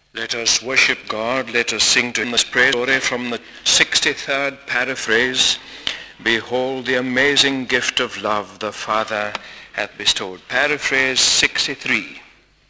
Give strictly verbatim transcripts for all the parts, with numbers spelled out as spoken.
Let us worship God. Let us sing to him this praise story from the sixty-third paraphrase. Behold the amazing gift of love the Father hath bestowed. Paraphrase sixty-three.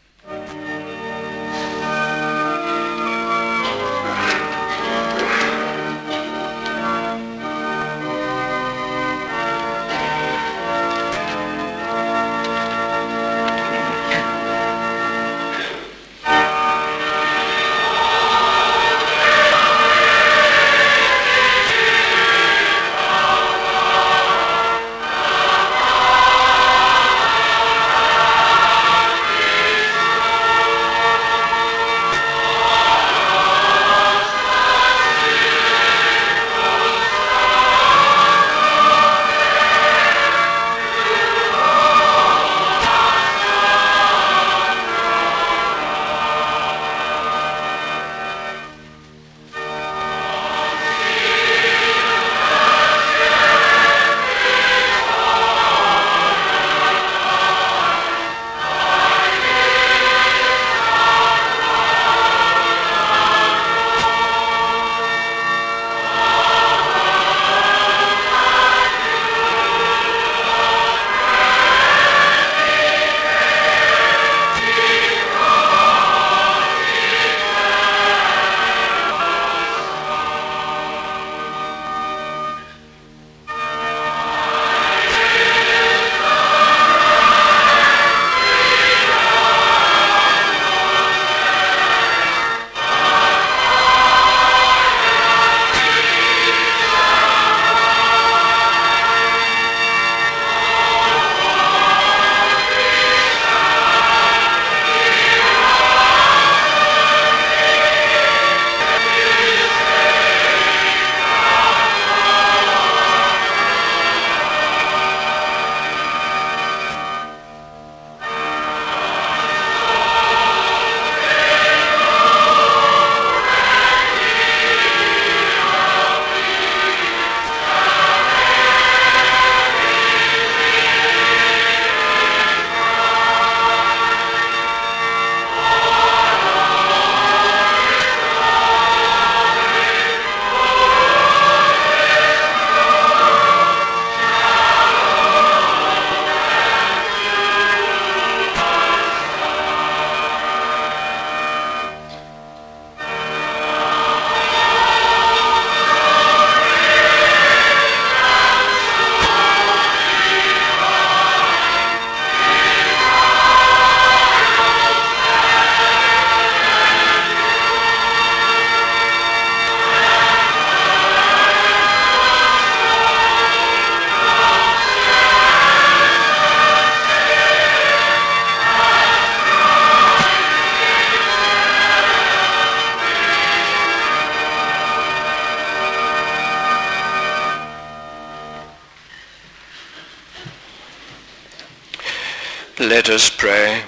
Let us pray.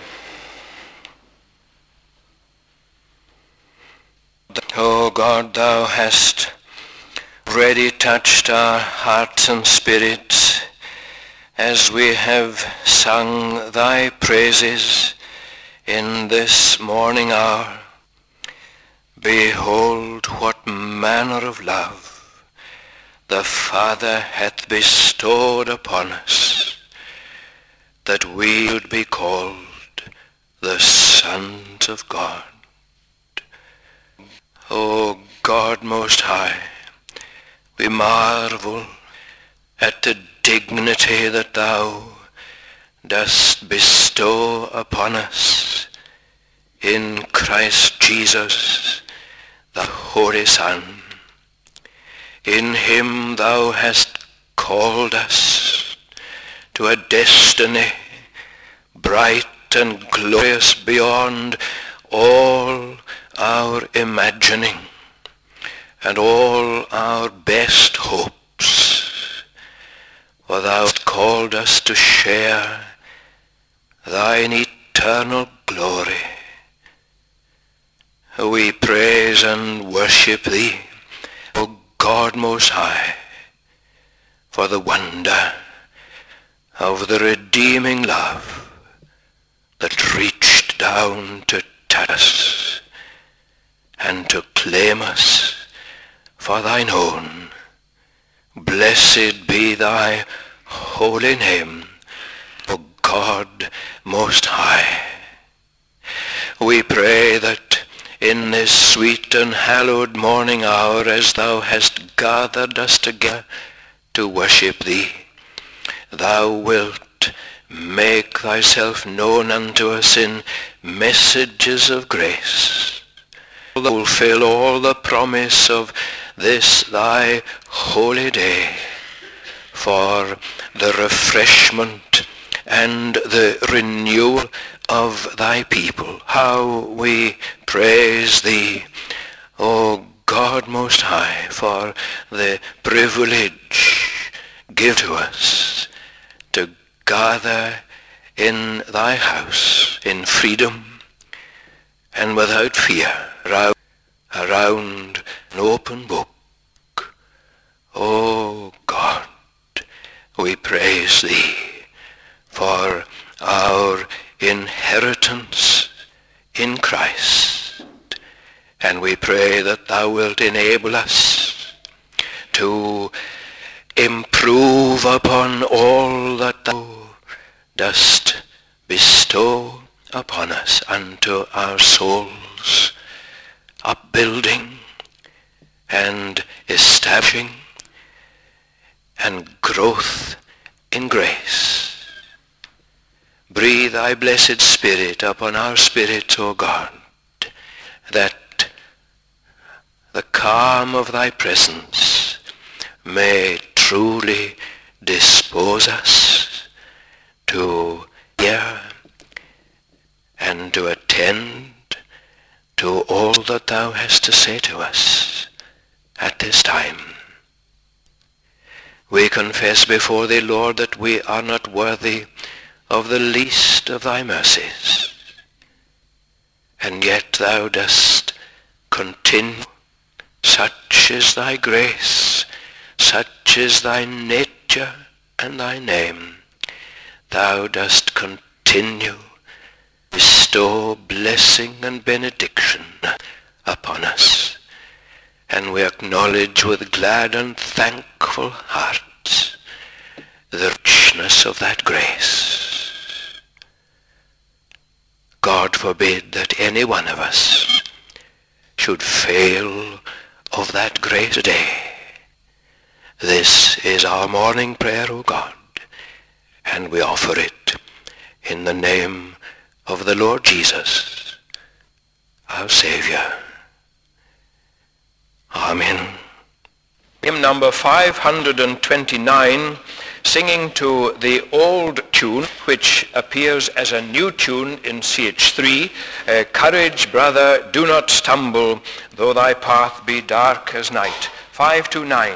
O God, thou hast already touched our hearts and spirits as we have sung thy praises in this morning hour. Behold what manner of love the Father hath bestowed upon us, that we should be called the sons of God. O God most high, we marvel at the dignity that thou dost bestow upon us in Christ Jesus, the Holy Son. In him thou hast called us to a destiny bright and glorious beyond all our imagining and all our best hopes. For thou hast called us to share thine eternal glory. We praise and worship thee, O God most high, for the wonder of the redeeming love that reached down to touch us and to claim us for thine own. Blessed be thy holy name, O God most high. We pray that in this sweet and hallowed morning hour, as thou hast gathered us together to worship thee, thou wilt make thyself known unto us in messages of grace. Fulfill all the promise of this thy holy day for the refreshment and the renewal of thy people. How we praise thee, O God most high, for the privilege give to us to gather in thy house in freedom and without fear around, around an open book. O God, we praise thee for our inheritance in Christ, and we pray that thou wilt enable us to improve upon all that thou dost bestow upon us unto our souls, upbuilding and establishing and growth in grace. Breathe thy blessed Spirit upon our spirits, O God, that the calm of thy presence may truly dispose us to hear and to attend to all that thou hast to say to us at this time. We confess before thee, Lord, that we are not worthy of the least of thy mercies, and yet thou dost continue. Such is thy grace, such is thy nature and thy name. Thou dost continue to bestow blessing and benediction upon us, and we acknowledge with glad and thankful hearts the richness of that grace. God forbid that any one of us should fail of that grace today. This is our morning prayer, O God, and we offer it in the name of the Lord Jesus, our Savior. Amen. Hymn number five hundred twenty-nine, singing to the old tune, which appears as a new tune in C H three, uh, Courage, brother, do not stumble, though thy path be dark as night. five two nine.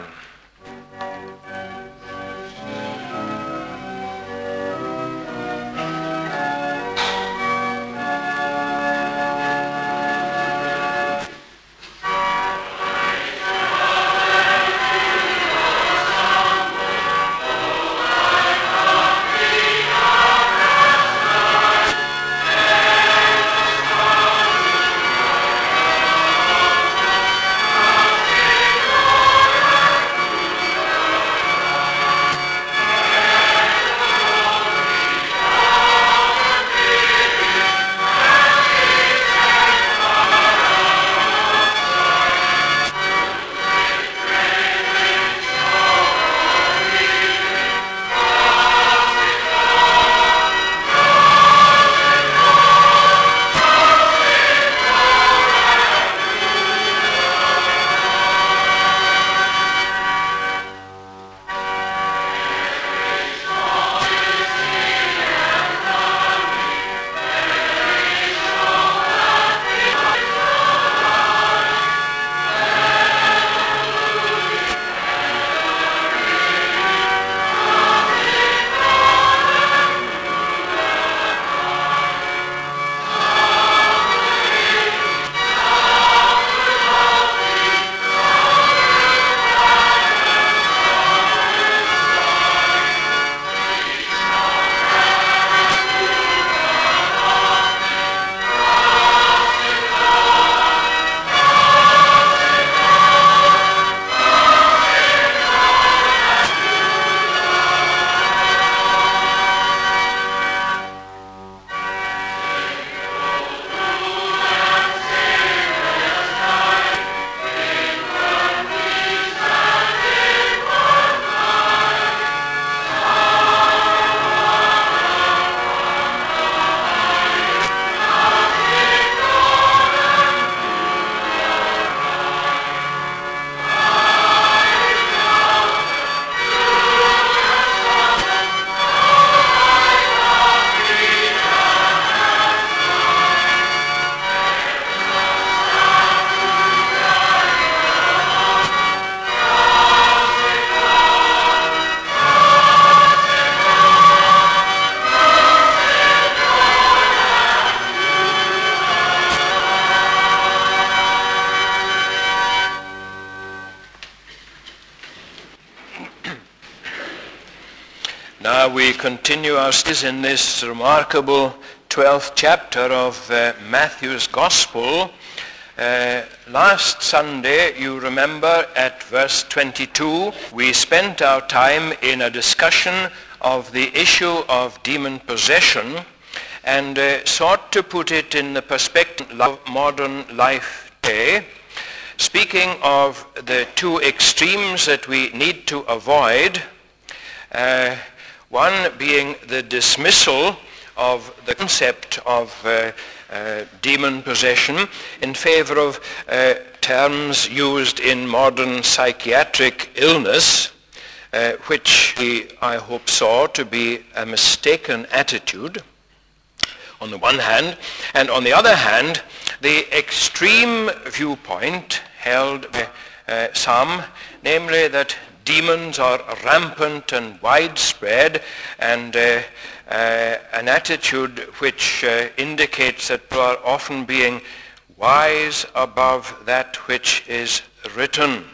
Uh, we continue our studies in this remarkable twelfth chapter of uh, Matthew's Gospel. Uh, last Sunday, you remember, at verse twenty-two, we spent our time in a discussion of the issue of demon possession and uh, sought to put it in the perspective of modern life today, speaking of the two extremes that we need to avoid. Uh, One being the dismissal of the concept of uh, uh, demon possession in favor of uh, terms used in modern psychiatric illness, uh, which we, I hope, saw to be a mistaken attitude on the one hand, and on the other hand, the extreme viewpoint held by uh, some, namely that demons are rampant and widespread, and uh, uh, an attitude which uh, indicates that people are often being wise above that which is written.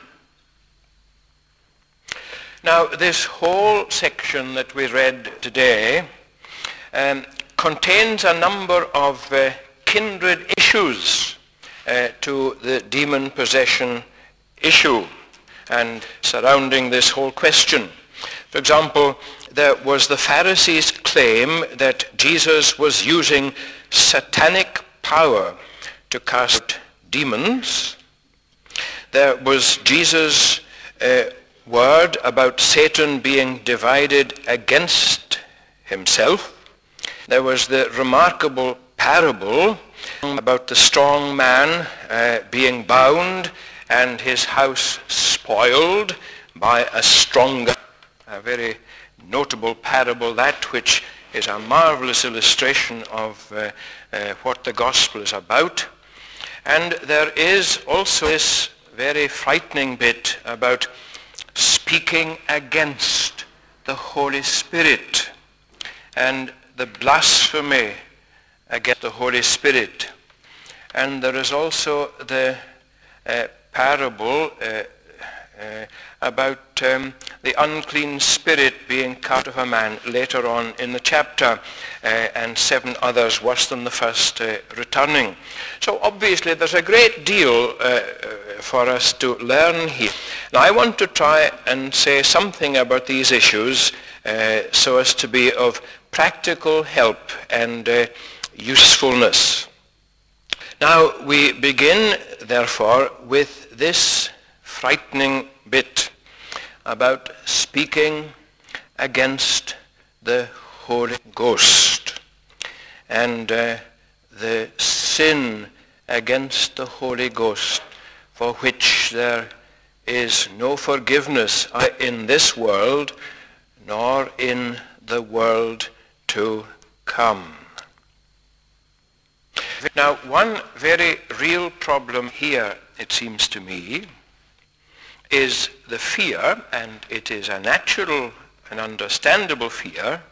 Now, this whole section that we read today um, contains a number of uh, kindred issues uh, to the demon possession issue and surrounding this whole question. For example, there was the Pharisees' claim that Jesus was using satanic power to cast out demons. There was Jesus' uh, word about Satan being divided against himself. There was the remarkable parable about the strong man uh, being bound and his house spoiled by a stronger, a very notable parable, that which is a marvelous illustration of uh, uh, what the gospel is about. And there is also this very frightening bit about speaking against the Holy Spirit and the blasphemy against the Holy Spirit. And there is also the uh, parable uh, uh, about um, the unclean spirit being cast out of a man later on in the chapter, uh, and seven others worse than the first uh, returning. So obviously there's a great deal uh, for us to learn here. Now I want to try and say something about these issues uh, so as to be of practical help and uh, usefulness. Now we begin, therefore, with this frightening bit about speaking against the Holy Ghost and uh, the sin against the Holy Ghost, for which there is no forgiveness in this world nor in the world to come. Now, one very real problem here, it seems to me, is the fear, and it is a natural and understandable fear,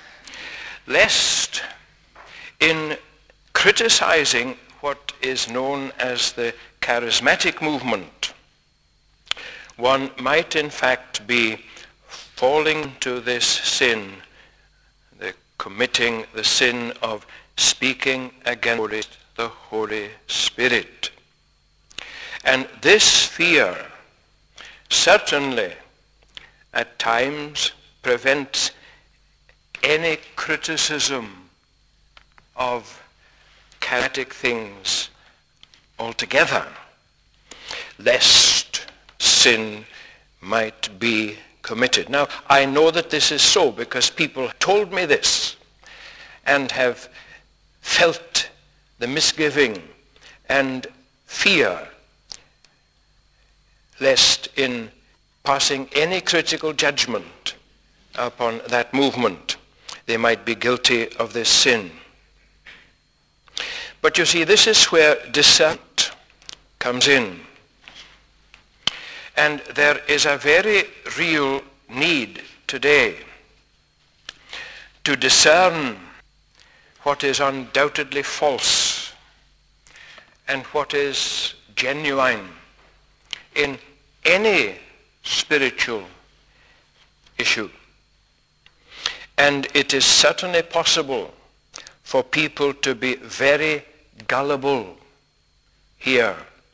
lest in criticizing what is known as the charismatic movement, one might in fact be falling to this sin, the committing the sin of speaking against the Holy Spirit. And this fear certainly at times prevents any criticism of charismatic things altogether, lest sin might be committed. Now, I know that this is so because people told me this and have felt the misgiving and fear lest in passing any critical judgment upon that movement they might be guilty of this sin. But you see, this is where discernment comes in. And there is a very real need today to discern what is undoubtedly false and what is genuine in any spiritual issue. And it is certainly possible for people to be very gullible here.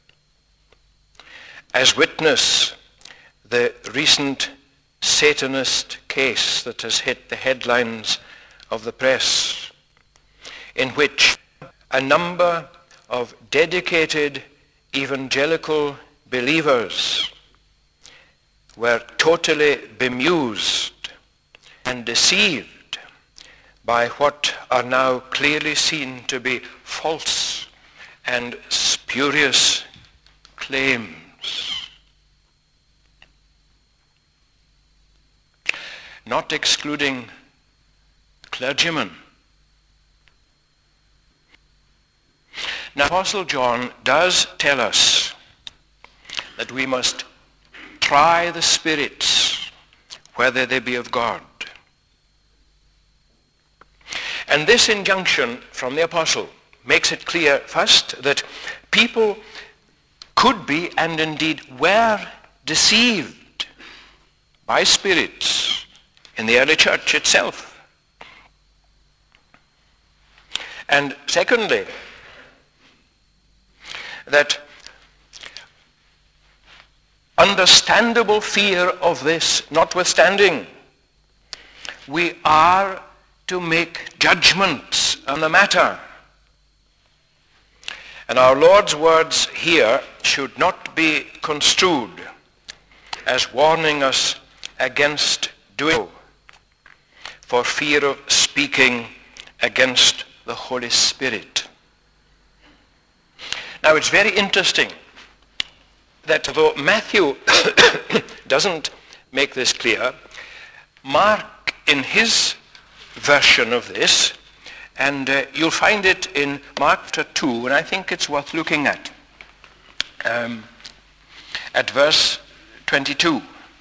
As witness the recent Satanist case that has hit the headlines of the press, in which a number of dedicated evangelical believers were totally bemused and deceived by what are now clearly seen to be false and spurious claims. Not excluding clergymen. Now, Apostle John does tell us that we must try the spirits, whether they be of God. And this injunction from the apostle makes it clear, first, that people could be, and indeed were, deceived by spirits in the early church itself. And secondly, that understandable fear of this notwithstanding, we are to make judgments on the matter. And our Lord's words here should not be construed as warning us against doing so, for fear of speaking against the Holy Spirit. Now, it's very interesting that though Matthew doesn't make this clear, Mark, in his version of this, and uh, you'll find it in Mark chapter two, and I think it's worth looking at, um, at verse twenty-two.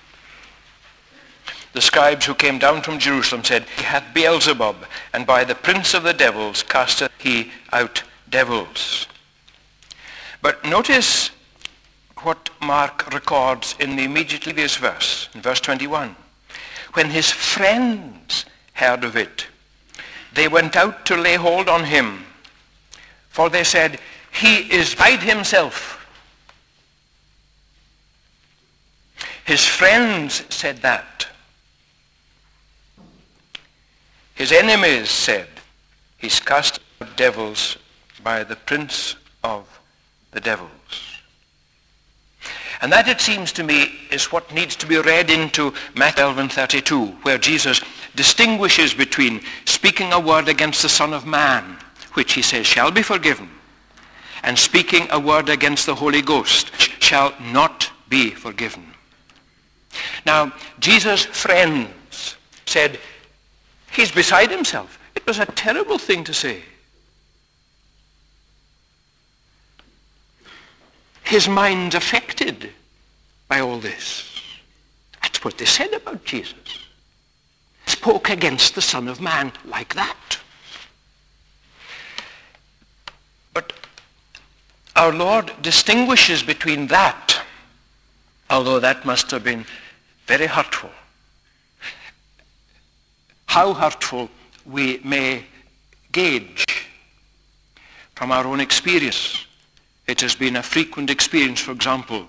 The scribes who came down from Jerusalem said, "He hath Beelzebub, and by the prince of the devils casteth he out devils." But notice what Mark records in the immediately previous verse, in verse twenty-one. When his friends heard of it, they went out to lay hold on him, for they said, "He is beside himself." His friends said that. His enemies said, "He's cast out devils by the prince of the devils." And that, it seems to me, is what needs to be read into Matthew twelve and thirty-two, where Jesus distinguishes between speaking a word against the Son of Man, which he says shall be forgiven, and speaking a word against the Holy Ghost, which shall not be forgiven. Now, Jesus' friends said, "He's beside himself." It was a terrible thing to say. His mind's affected by all this. That's what they said about Jesus. Spoke against the Son of Man like that. But our Lord distinguishes between that, although that must have been very hurtful. How hurtful we may gauge from our own experience. It has been a frequent experience, for example,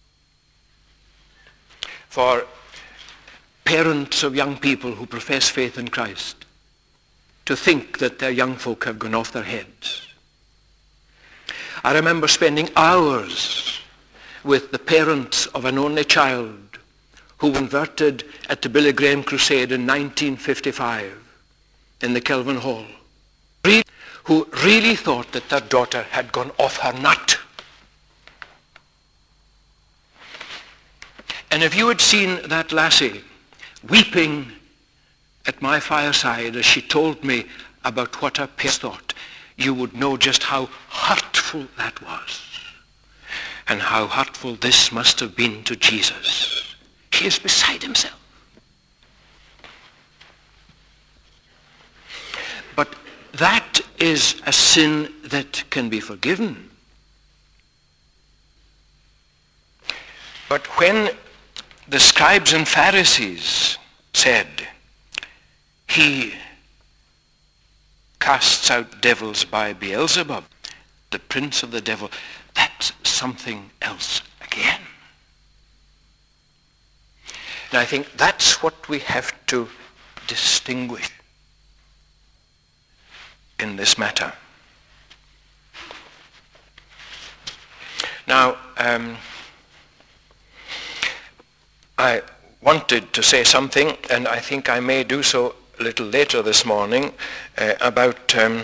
for parents of young people who profess faith in Christ to think that their young folk have gone off their heads. I remember spending hours with the parents of an only child who converted at the Billy Graham Crusade in nineteen fifty-five in the Kelvin Hall, who really thought that their daughter had gone off her nut. And if you had seen that lassie weeping at my fireside as she told me about what her parents thought, you would know just how hurtful that was, and how hurtful this must have been to Jesus. He is beside himself. But that is a sin that can be forgiven. But when the scribes and Pharisees said, he casts out devils by Beelzebub, the prince of the devil. That's something else again. And I think that's what we have to distinguish in this matter. Now, um, I wanted to say something, and I think I may do so a little later this morning, uh, about um,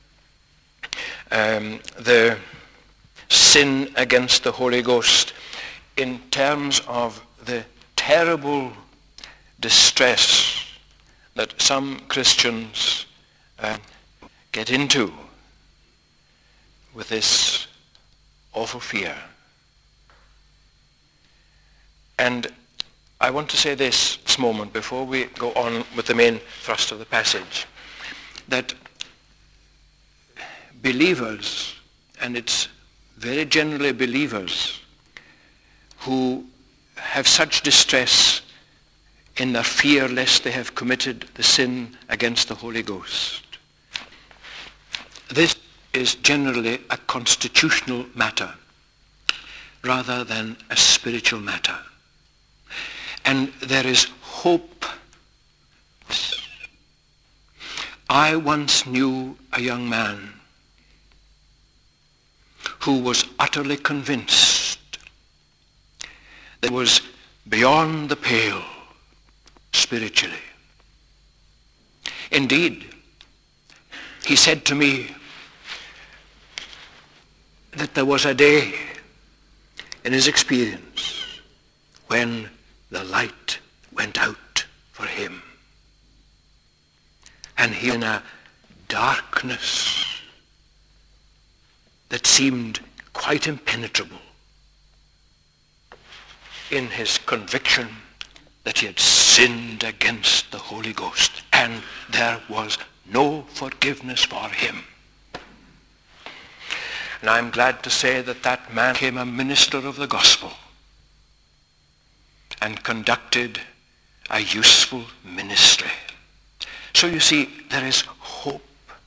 um, the sin against the Holy Ghost in terms of the terrible distress that some Christians uh, get into with this awful fear. And I want to say this this moment before we go on with the main thrust of the passage, that believers, and it's very generally believers, who have such distress in their fear lest they have committed the sin against the Holy Ghost. This is generally a constitutional matter rather than a spiritual matter. And there is hope. I once knew a young man who was utterly convinced that he was beyond the pale spiritually. Indeed, he said to me that there was a day in his experience when the light went out for him, and he was in a darkness that seemed quite impenetrable in his conviction that he had sinned against the Holy Ghost, and there was no forgiveness for him. And I'm glad to say that that man became a minister of the gospel and conducted a useful ministry. So you see, there is hope.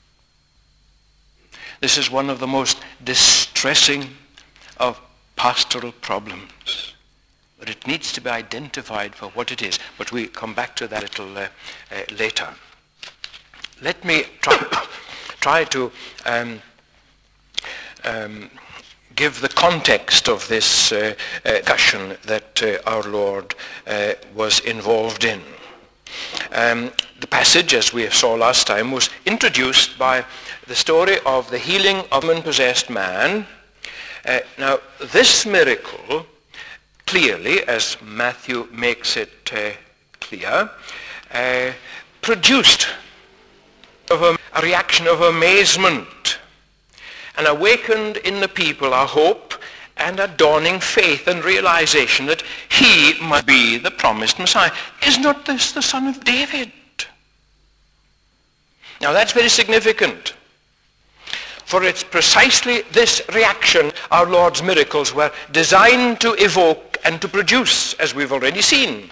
This is one of the most distressing of pastoral problems, but it needs to be identified for what it is. But we come back to that a little uh, uh, later. Let me try, try to um, um, give the context of this uh, uh, discussion that uh, our Lord uh, was involved in. Um, the passage, as we saw last time, was introduced by the story of the healing of a demon-possessed man. Uh, now, this miracle, clearly, as Matthew makes it uh, clear, uh, produced of a, a reaction of amazement and awakened in the people a hope and a dawning faith and realization that he must be the promised Messiah. Is not this the son of David? Now that's very significant, for it's precisely this reaction our Lord's miracles were designed to evoke and to produce, as we've already seen.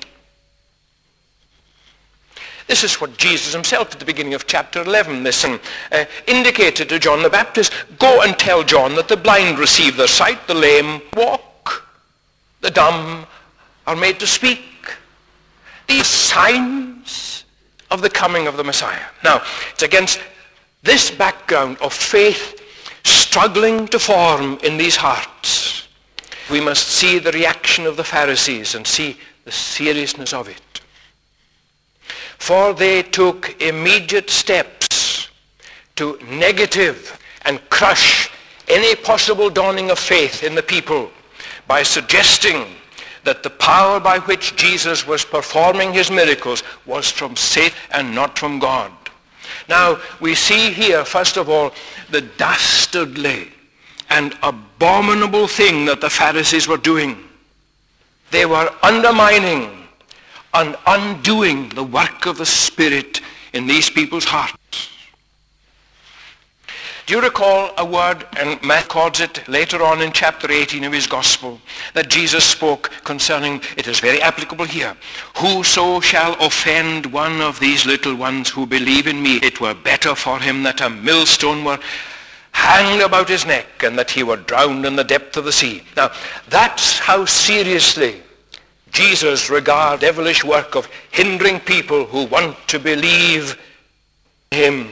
This is what Jesus himself at the beginning of chapter eleven, listen, uh, indicated to John the Baptist. Go and tell John that the blind receive their sight, the lame walk, the dumb are made to speak. These signs of the coming of the Messiah. Now, it's against this background of faith struggling to form in these hearts, we must see the reaction of the Pharisees and see the seriousness of it. For they took immediate steps to negative and crush any possible dawning of faith in the people by suggesting that the power by which Jesus was performing his miracles was from Satan and not from God. Now, we see here, first of all, the dastardly and abominable thing that the Pharisees were doing. They were undermining and undoing the work of the Spirit in these people's hearts. Do you recall a word, and Matthew records it later on in chapter eighteen of his gospel, that Jesus spoke concerning, it is very applicable here, whoso shall offend one of these little ones who believe in me, it were better for him that a millstone were hanged about his neck and that he were drowned in the depth of the sea. Now, that's how seriously Jesus regards devilish work of hindering people who want to believe him.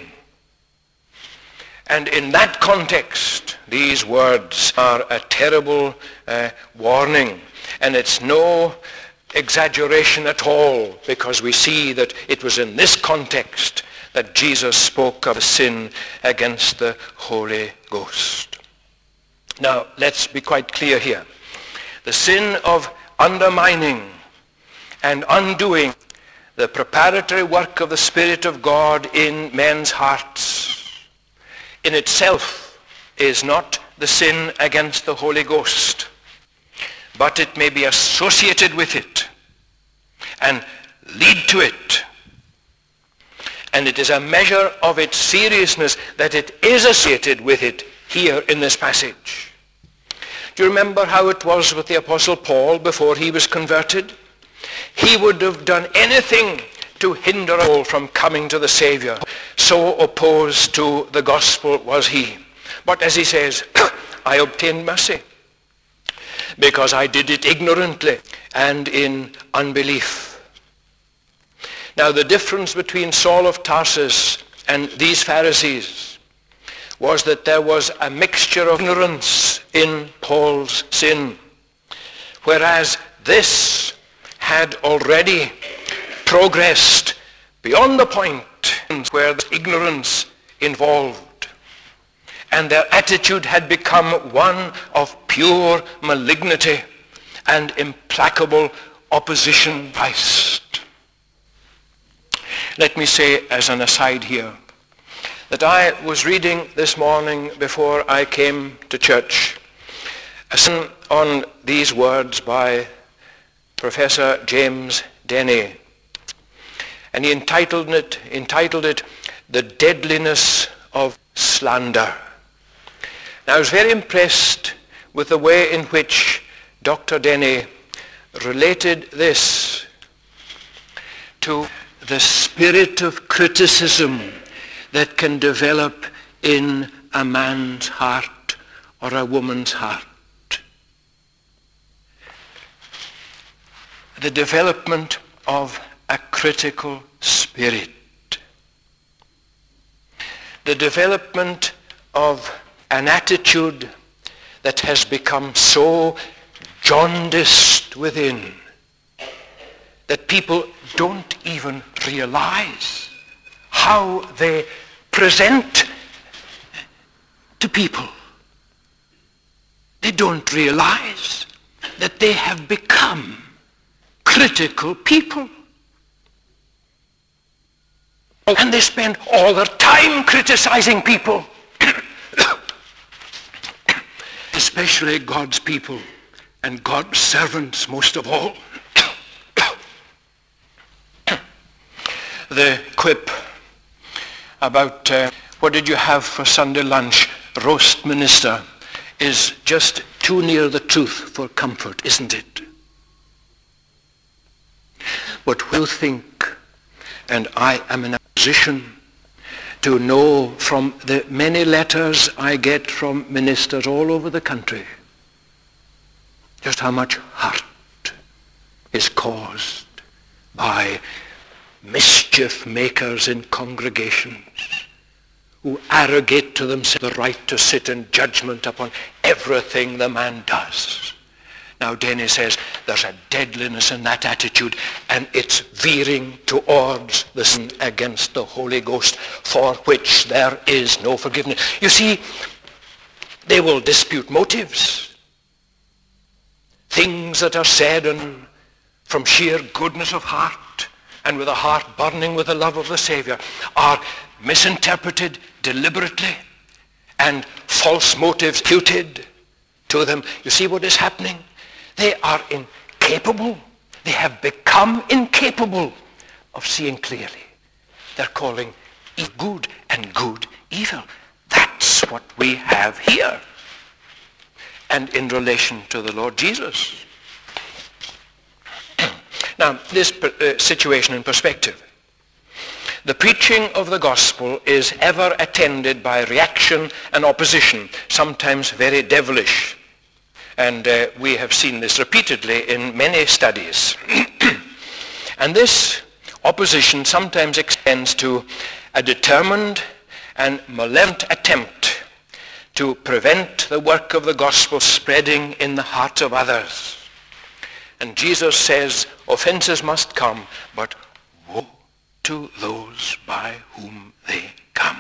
And in that context, these words are a terrible uh, warning. And it's no exaggeration at all, because we see that it was in this context that Jesus spoke of sin against the Holy Ghost. Now, let's be quite clear here. The sin of undermining and undoing the preparatory work of the Spirit of God in men's hearts in itself is not the sin against the Holy Ghost, but it may be associated with it and lead to it. And it is a measure of its seriousness that it is associated with it here in this passage. Do you remember how it was with the Apostle Paul before he was converted? He would have done anything to hinder all from coming to the Savior. So opposed to the gospel was he. But as he says, I obtained mercy because I did it ignorantly and in unbelief. Now, the difference between Saul of Tarsus and these Pharisees was that there was a mixture of ignorance in Paul's sin, whereas this had already progressed beyond the point where the ignorance involved, and their attitude had become one of pure malignity and implacable opposition to Christ. Let me say as an aside here that I was reading this morning before I came to church a sermon on these words by Professor James Denney, and he entitled it, entitled it The Deadliness of Slander. Now, I was very impressed with the way in which Doctor Denney related this to the spirit of criticism that can develop in a man's heart or a woman's heart. The development of a critical spirit. The development of an attitude that has become so jaundiced within that people don't even realize how they present to people. They don't realize that they have become critical people. And they spend all their time criticizing people, especially God's people and God's servants most of all. The quip about uh, what did you have for Sunday lunch, roast minister, is just too near the truth for comfort, isn't it? But we'll think, and I am in a position to know from the many letters I get from ministers all over the country just how much hurt is caused by mischief makers in congregations who arrogate to themselves the right to sit in judgment upon everything the man does. Now, Denney says there's a deadliness in that attitude, and it's veering towards the sin against the Holy Ghost, for which there is no forgiveness. You see, they will dispute motives. Things that are said and from sheer goodness of heart and with a heart burning with the love of the Savior are misinterpreted deliberately and false motives imputed to them. You see what is happening? They are incapable. They have become incapable of seeing clearly. They're calling good and good evil. That's what we have here and in relation to the Lord Jesus. Now, this uh, situation in perspective. The preaching of the gospel is ever attended by reaction and opposition, sometimes very devilish. And uh, we have seen this repeatedly in many studies. And this opposition sometimes extends to a determined and malevolent attempt to prevent the work of the gospel spreading in the hearts of others. And Jesus says, offenses must come, but woe to those by whom they come.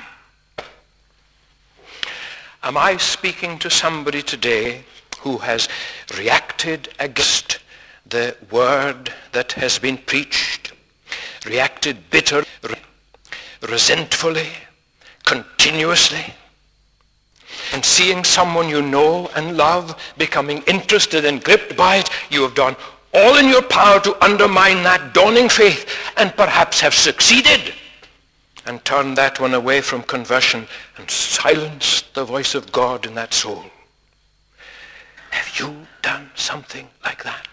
Am I speaking to somebody today who has reacted against the word that has been preached, reacted bitterly, resentfully, continuously, and seeing someone you know and love becoming interested and gripped by it, you have done all in your power to undermine that dawning faith and perhaps have succeeded and turned that one away from conversion and silenced the voice of God in that soul. Have you done something like that?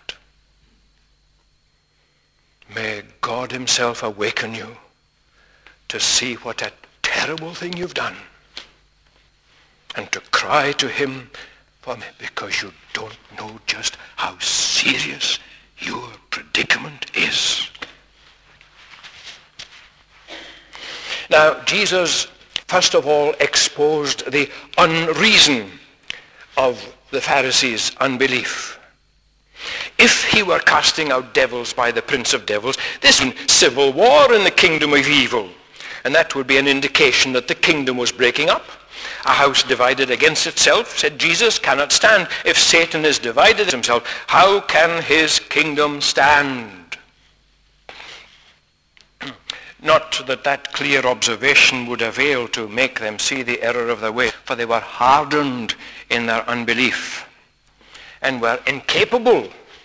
May God himself awaken you to see what a terrible thing you've done and to cry to him for me, because you don't know just how serious your predicament is. Now, Jesus, first of all, exposed the unreason of the Pharisees' unbelief. If he were casting out devils by the prince of devils, this would be civil war in the kingdom of evil. And that would be an indication that the kingdom was breaking up. A house divided against itself, said Jesus, cannot stand. If Satan is divided himself, how can his kingdom stand? Not that that clear observation would avail to make them see the error of their way, for they were hardened in their unbelief and were incapable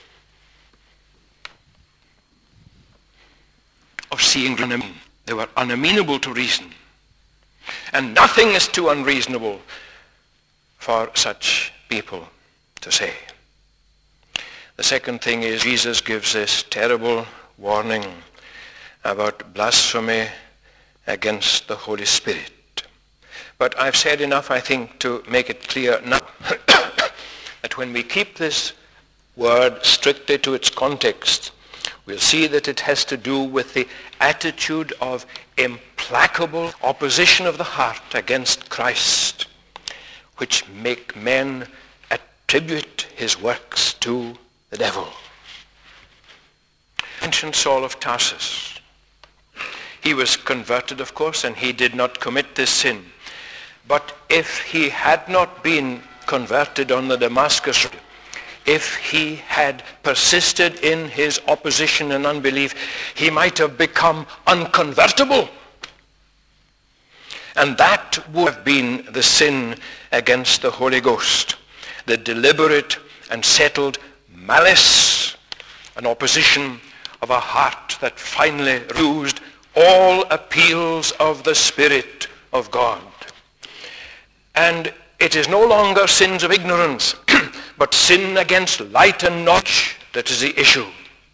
of seeing. They were unamenable to reason. And nothing is too unreasonable for such people to say. The second thing is Jesus gives this terrible warning about blasphemy against the Holy Spirit. But I've said enough, I think, to make it clear now that when we keep this word strictly to its context, we'll see that it has to do with the attitude of implacable opposition of the heart against Christ, which make men attribute his works to the devil. Mention Saul of Tarsus. He was converted, of course, and he did not commit this sin. But if he had not been converted on the Damascus road, if he had persisted in his opposition and unbelief, he might have become unconvertible. And that would have been the sin against the Holy Ghost, the deliberate and settled malice and opposition of a heart that finally refused all appeals of the Spirit of God. And it is no longer sins of ignorance, but sin against light and knowledge that is the issue.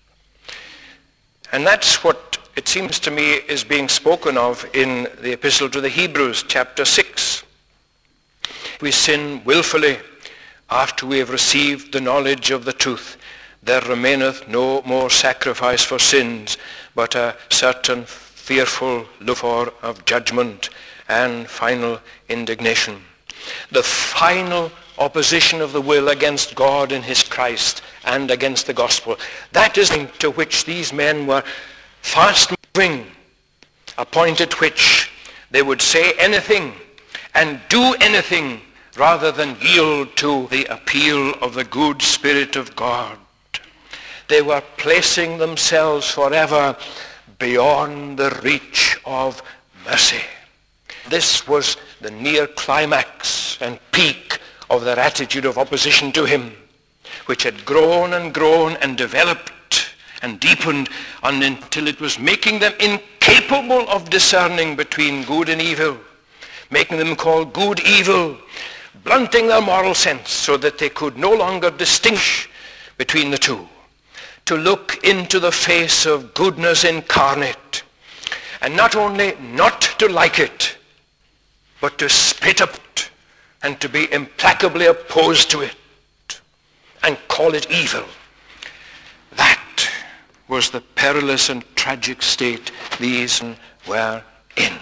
And that's what it seems to me is being spoken of in the Epistle to the Hebrews, chapter six. We sin willfully after we have received the knowledge of the truth. There remaineth no more sacrifice for sins, but a certain fearful look for of judgment and final indignation. The final opposition of the will against God and his Christ and against the gospel. That is to which these men were fast moving, a point at which they would say anything and do anything rather than yield to the appeal of the good Spirit of God. They were placing themselves forever beyond the reach of mercy. This was the near climax and peak of their attitude of opposition to him, which had grown and grown and developed and deepened until it was making them incapable of discerning between good and evil, making them call good evil, blunting their moral sense so that they could no longer distinguish between the two. To look into the face of goodness incarnate, and not only not to like it, but to spit up it and to be implacably opposed to it and call it evil. That was the perilous and tragic state these were in.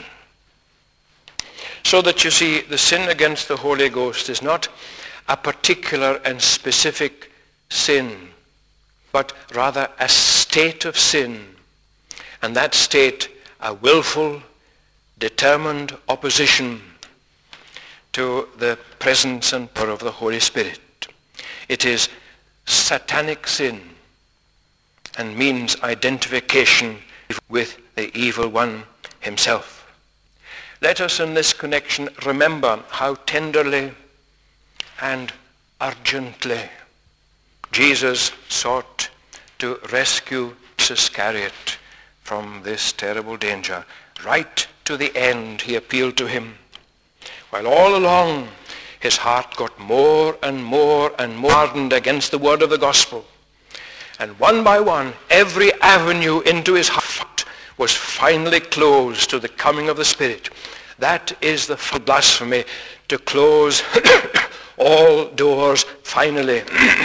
So that you see, the sin against the Holy Ghost is not a particular and specific sin, but rather a state of sin, and that state a willful, determined opposition to the presence and power of the Holy Spirit. It is satanic sin and means identification with the evil one himself. Let us in this connection remember how tenderly and urgently Jesus sought to rescue Iscariot from this terrible danger. Right to the end he appealed to him, while all along his heart got more and more and more hardened against the word of the gospel. And one by one, every avenue into his heart was finally closed to the coming of the Spirit. That is the blasphemy, to close all doors finally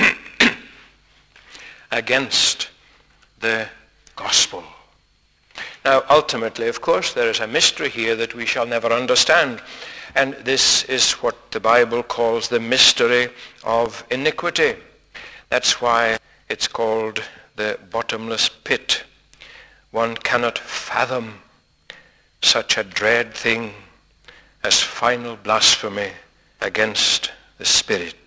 against the gospel. Now, ultimately, of course, there is a mystery here that we shall never understand. And this is what the Bible calls the mystery of iniquity. That's why it's called the bottomless pit. One cannot fathom such a dread thing as final blasphemy against the Spirit.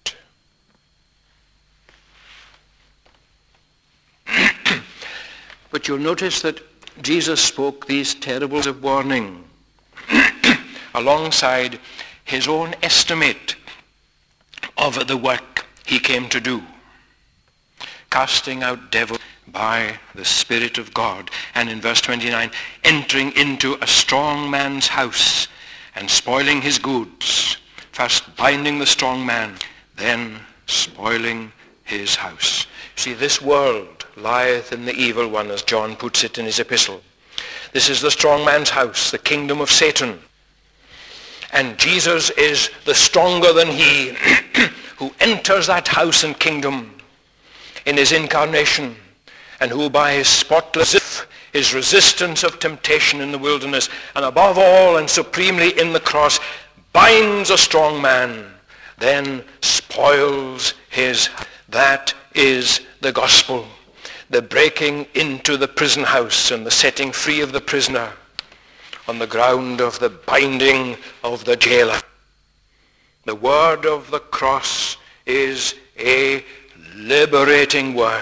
But you'll notice that Jesus spoke these terrible words of warning alongside his own estimate of the work he came to do, casting out devils by the Spirit of God, and in verse twenty-nine, entering into a strong man's house and spoiling his goods, first binding the strong man, then spoiling his house. See, this world lieth in the evil one, as John puts it in his epistle. This is the strong man's house, the kingdom of Satan. And Jesus is the stronger than he who enters that house and kingdom in his incarnation, and who by his spotless, his resistance of temptation in the wilderness, and above all and supremely in the cross, binds a strong man, then spoils his. That is the gospel, the breaking into the prison house and the setting free of the prisoner on the ground of the binding of the jailer. The word of the cross is a liberating word.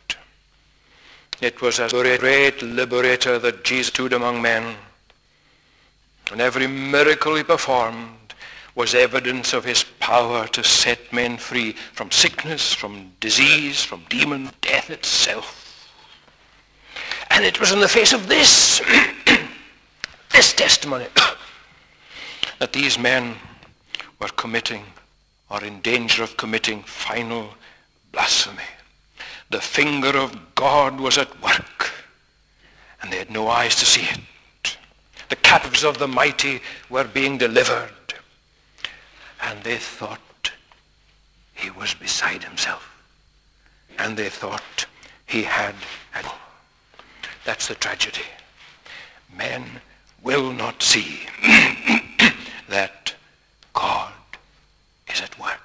It was a great liberator that Jesus stood among men, and every miracle he performed was evidence of his power to set men free from sickness, from disease, from demon, death itself. And it was in the face of this, this testimony, that these men were committing, or in danger of committing, final blasphemy. The finger of God was at work, and they had no eyes to see it. The captives of the mighty were being delivered, and they thought he was beside himself, and they thought he had, had. That's the tragedy. Men will not see that God is at work.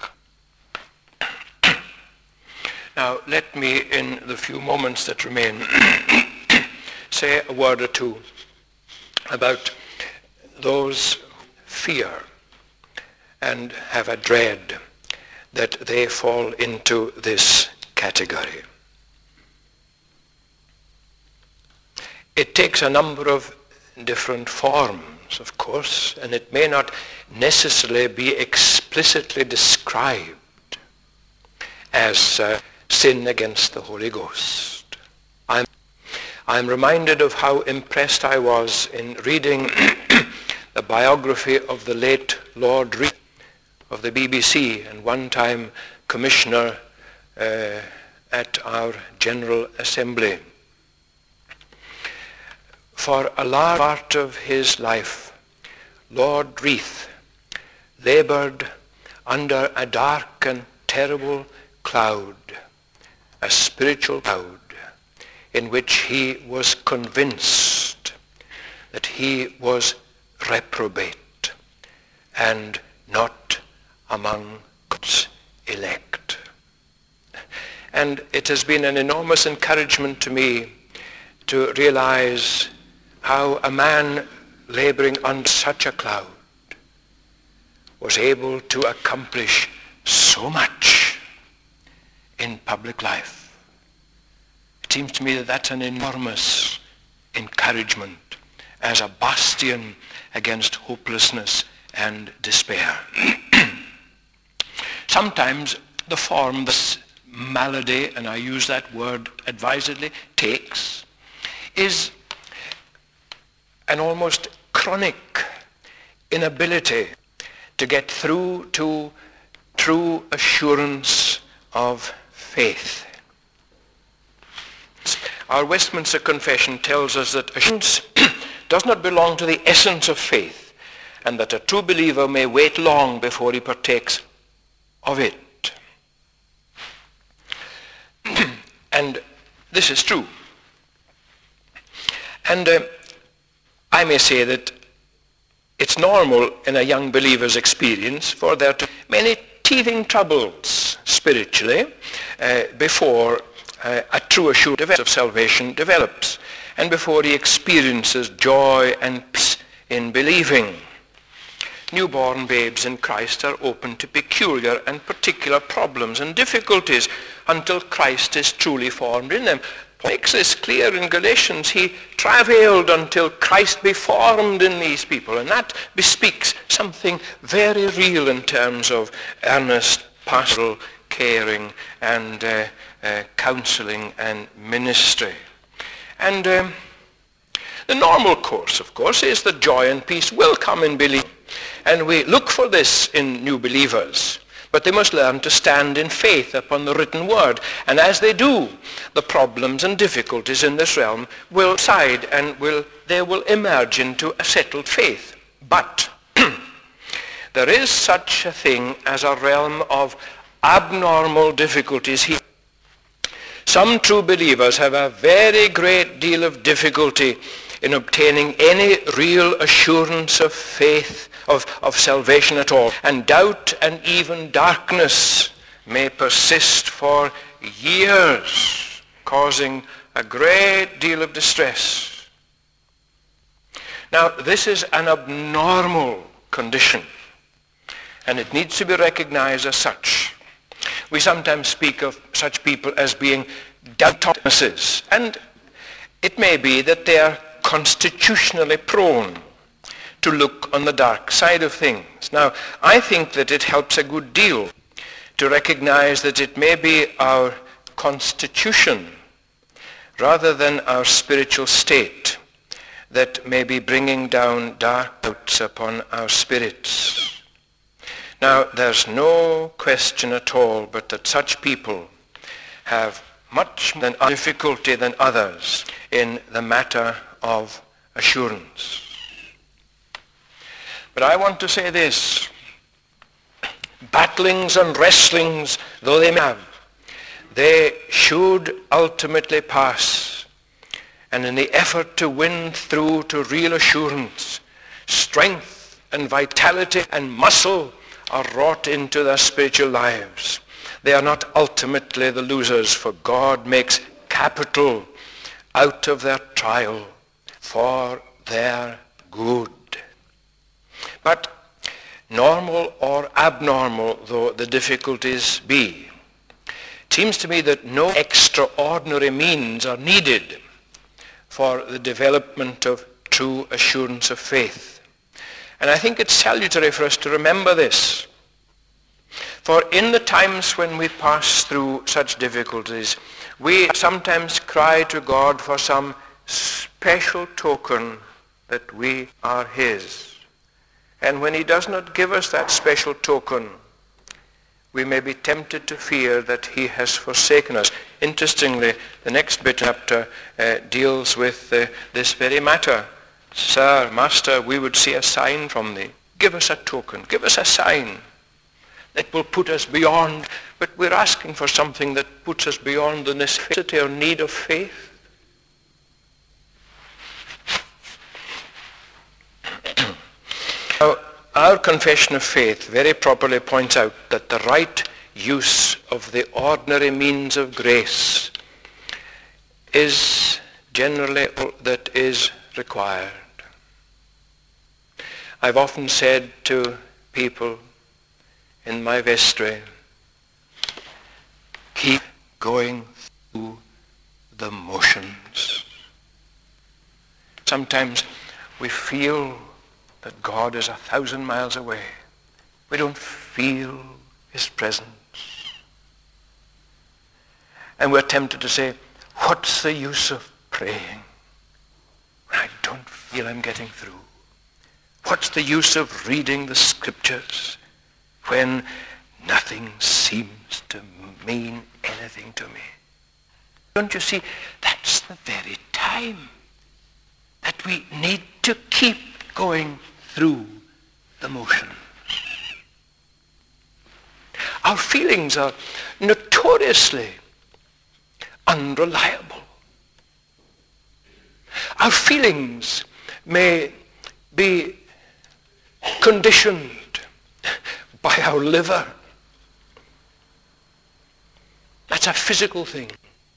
Now, let me, in the few moments that remain, say a word or two about those who fear and have a dread that they fall into this category. It takes a number of different forms, of course, and it may not necessarily be explicitly described as uh, sin against the Holy Ghost. I'm, I'm reminded of how impressed I was in reading the biography of the late Lord Reid of the B B C and one time commissioner uh, at our General Assembly. For a large part of his life, Lord Reid labored under a dark and terrible cloud, a spiritual cloud, in which he was convinced that he was reprobate and not among God's elect. And it has been an enormous encouragement to me to realize how a man laboring under such a cloud was able to accomplish so much in public life. It seems to me that that's an enormous encouragement as a bastion against hopelessness and despair. Sometimes the form this malady, and I use that word advisedly, takes, is an almost chronic inability to get through to true assurance of faith. Our Westminster Confession tells us that assurance does not belong to the essence of faith, and that a true believer may wait long before he partakes of it. And this is true. And uh, I may say that it's normal in a young believer's experience for there to be many teething troubles spiritually uh, before uh, a true assurance of salvation develops and before he experiences joy and peace in believing. Newborn babes in Christ are open to peculiar and particular problems and difficulties until Christ is truly formed in them. Paul makes this clear in Galatians. He travailed until Christ be formed in these people, and that bespeaks something very real in terms of earnest pastoral caring and uh, uh, counseling and ministry. And um, the normal course, of course, is that joy and peace will come in believing. And we look for this in new believers. But they must learn to stand in faith upon the written word. And as they do, the problems and difficulties in this realm will subside and will they will emerge into a settled faith. But there is such a thing as a realm of abnormal difficulties here. Some true believers have a very great deal of difficulty in obtaining any real assurance of faith, of, of salvation at all. And doubt and even darkness may persist for years, causing a great deal of distress. Now, this is an abnormal condition, and it needs to be recognized as such. We sometimes speak of such people as being doubters, and it may be that they are constitutionally prone to look on the dark side of things. Now, I think that it helps a good deal to recognize that it may be our constitution rather than our spiritual state that may be bringing down dark doubts upon our spirits. Now, there's no question at all but that such people have much more difficulty than others in the matter of assurance. But I want to say this: battlings and wrestlings though they may have, they should ultimately pass. And in the effort to win through to real assurance, strength and vitality and muscle are wrought into their spiritual lives. They are not ultimately the losers, for God makes capital out of their trial for their good. But normal or abnormal though the difficulties be, it seems to me that no extraordinary means are needed for the development of true assurance of faith. And I think it's salutary for us to remember this. For in the times when we pass through such difficulties, we sometimes cry to God for some special token that we are his. And when he does not give us that special token, we may be tempted to fear that he has forsaken us. Interestingly, the next bit of the chapter uh, deals with uh, this very matter. Sir, Master, we would see a sign from thee. Give us a token. Give us a sign that will put us beyond. But we're asking for something that puts us beyond the necessity or need of faith. Now, our confession of faith very properly points out that the right use of the ordinary means of grace is generally all that is required. I've often said to people in my vestry, keep going through the motions. Sometimes we feel that God is a thousand miles away. We don't feel his presence. And we're tempted to say, what's the use of praying when I don't feel I'm getting through? What's the use of reading the scriptures when nothing seems to mean anything to me? Don't you see, that's the very time that we need to keep going through the motions. Our feelings are notoriously unreliable. Our feelings may be conditioned by our liver. That's a physical thing.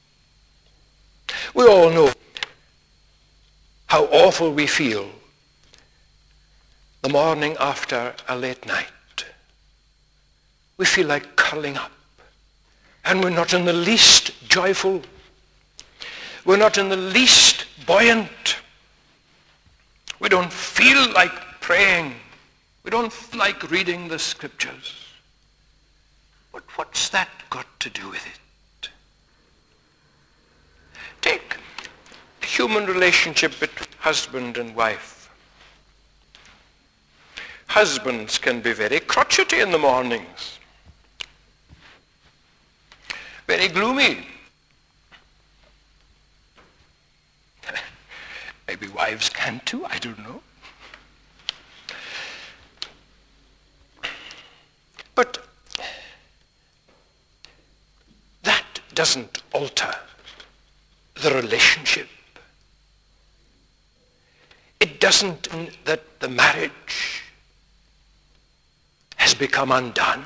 We all know how awful we feel the morning after a late night. We feel like curling up, and we're not in the least joyful. We're not in the least buoyant. We don't feel like praying. We don't feel like reading the scriptures. But what's that got to do with it? Take the human relationship between husband and wife. Husbands can be very crotchety in the mornings, very gloomy. Maybe wives can too, I don't know. But that doesn't alter the relationship. It doesn't mean that the marriage has become undone.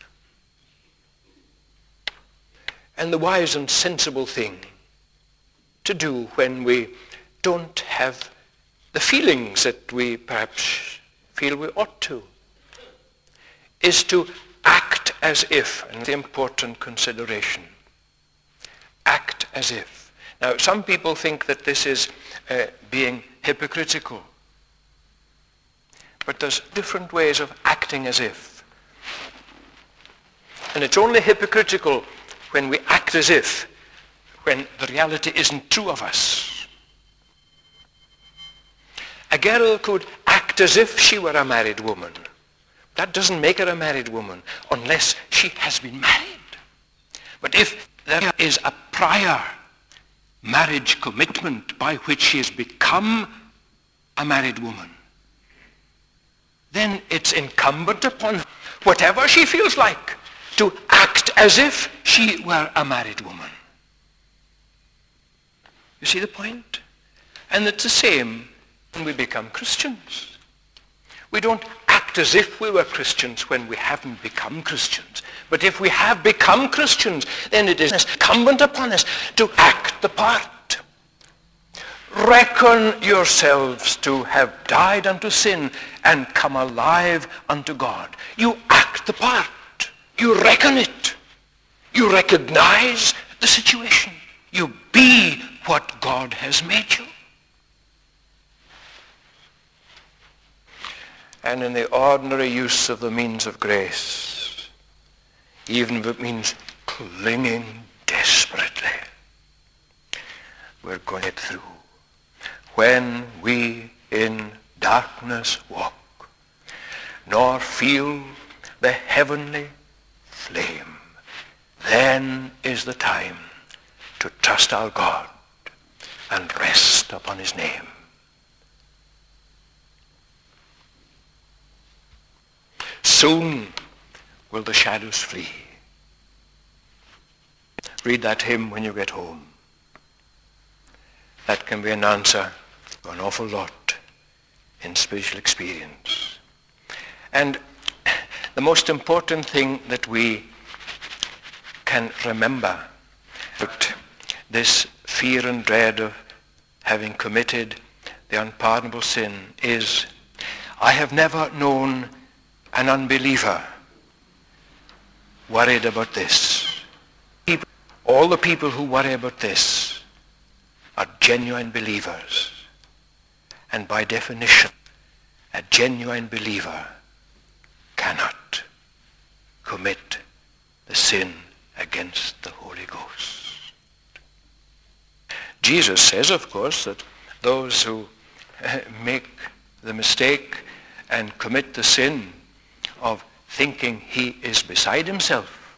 And the wise and sensible thing to do when we don't have the feelings that we perhaps feel we ought to is to act as if, and the important consideration, act as if. Now, some people think that this is uh, being hypocritical. But there's different ways of acting as if. And it's only hypocritical when we act as if, when the reality isn't true of us. A girl could act as if she were a married woman. That doesn't make her a married woman unless she has been married. But if there is a prior marriage commitment by which she has become a married woman, then it's incumbent upon whatever she feels like to act as if she were a married woman. You see the point? And it's the same when we become Christians. We don't act as if we were Christians when we haven't become Christians. But if we have become Christians, then it is incumbent upon us to act the part. Reckon yourselves to have died unto sin and come alive unto God. You act the part. You reckon it. You recognize the situation. You be what God has made you. And in the ordinary use of the means of grace, even if it means clinging desperately, we're going to get through. When we in darkness walk, nor feel the heavenly flame, then is the time to trust our God and rest upon his name. Soon will the shadows flee. Read that hymn when you get home. That can be an answer to an awful lot in spiritual experience. And the most important thing that we can remember about this fear and dread of having committed the unpardonable sin is, I have never known an unbeliever worried about this. People, all the people who worry about this are genuine believers. And by definition, a genuine believer cannot commit the sin against the Holy Ghost. Jesus says, of course, that those who make the mistake and commit the sin of thinking he is beside himself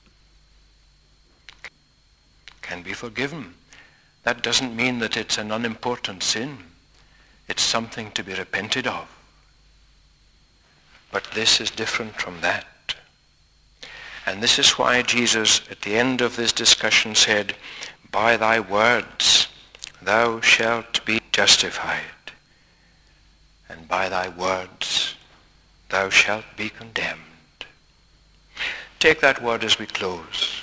can be forgiven. That doesn't mean that it's an unimportant sin. It's something to be repented of. But this is different from that. And this is why Jesus, at the end of this discussion, said, by thy words thou shalt be justified, and by thy words thou shalt be condemned. Take that word as we close.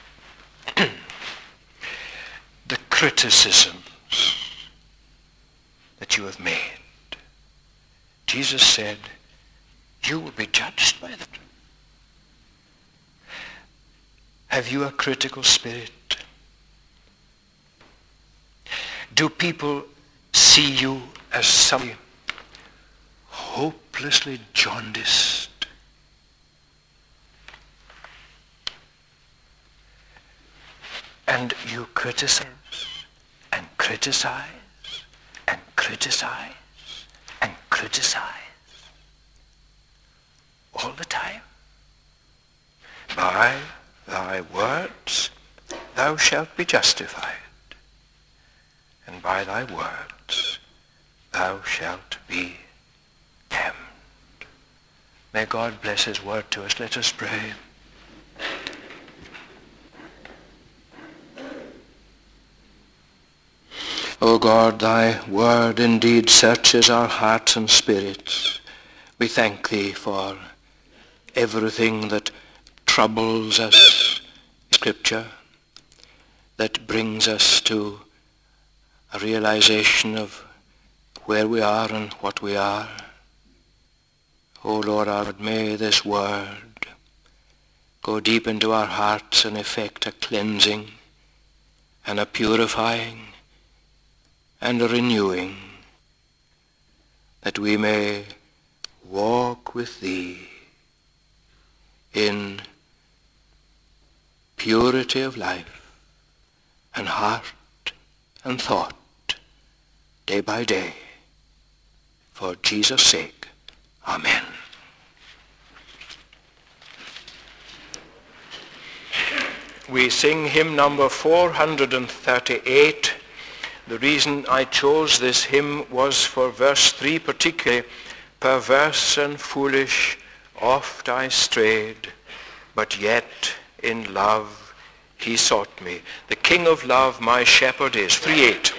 The criticisms that you have made. Jesus said, you will be judged by them. Have you a critical spirit? Do people see you as somebody hopelessly jaundiced? And you criticize and criticize and criticize and criticize all the time. By thy words thou shalt be justified, and by thy words thou shalt be damned. May God bless his word to us. Let us pray. O God, thy word indeed searches our hearts and spirits. We thank thee for everything that troubles us, Scripture, that brings us to a realization of where we are and what we are. O Lord our God, may this word go deep into our hearts and effect a cleansing and a purifying and a renewing, that we may walk with thee in purity of life and heart and thought day by day. For Jesus' sake, amen. We sing hymn number four hundred thirty-eight. The reason I chose this hymn was for verse three particularly. Perverse and foolish oft I strayed, but yet in love he sought me. The King of love my shepherd is. three eight.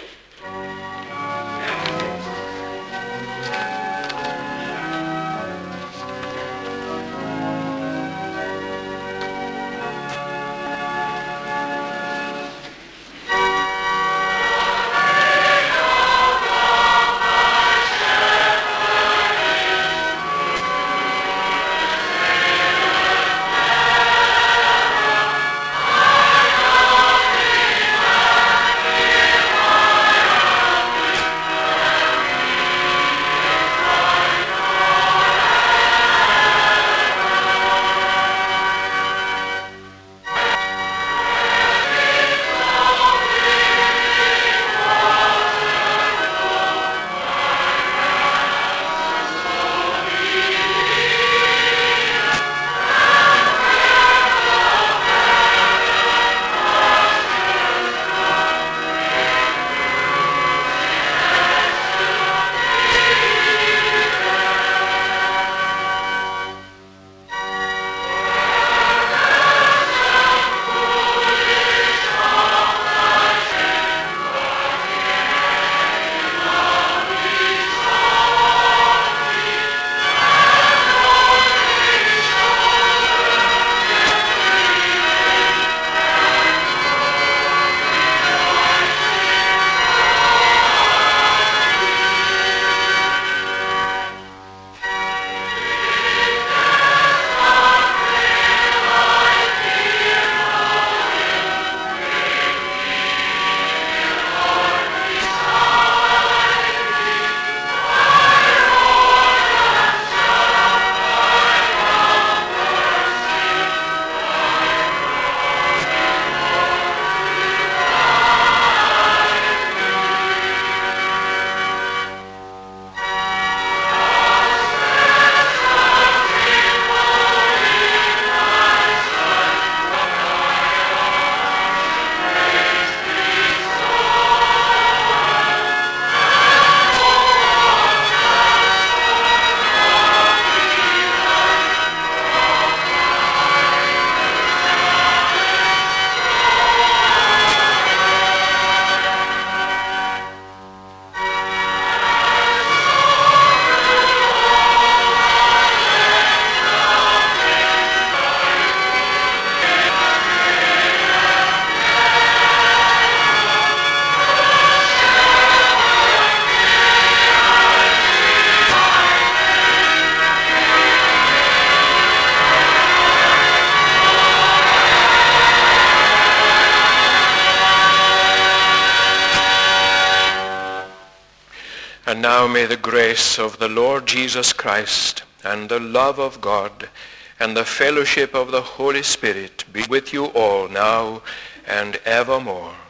And now may the grace of the Lord Jesus Christ and the love of God and the fellowship of the Holy Spirit be with you all now and evermore.